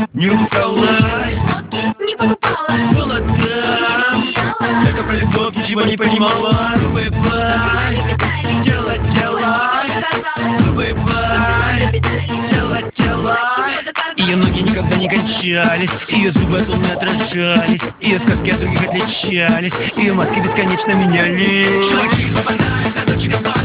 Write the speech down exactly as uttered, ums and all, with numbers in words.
Не упалась, не покупалась, была там, только про любовь ничего не понимала. Бывай, делать дела, бывай, делать дела. Ее ноги никогда не кончались, ее зубы от луны отражались, ее сказки от других отличались, ее маски бесконечно менялись. Чуваки, хватает, а дочка